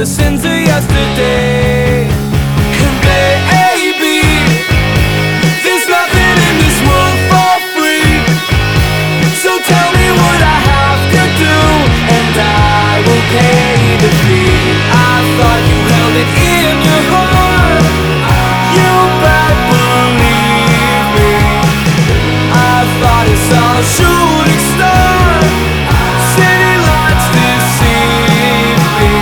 the sins of yesterday. And baby, there's nothing in this world for free. So tell me what I have to do, and I will pay the fee. I thought you held it in your heart, you better believe me. I thought it's all a shooting star, city lights deceive me.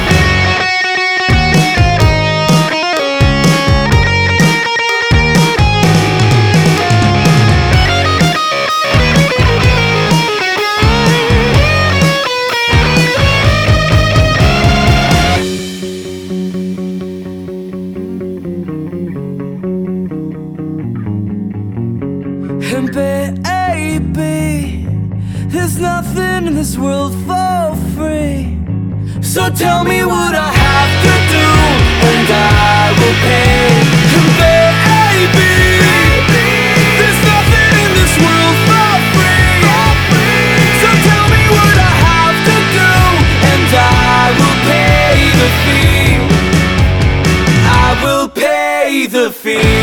And baby, there's nothing in this world for free. So tell me what I have to do, and I will pay. And baby, there's nothing in this world for free. So tell me what I have to do, and I will pay the fee. I will pay the fee.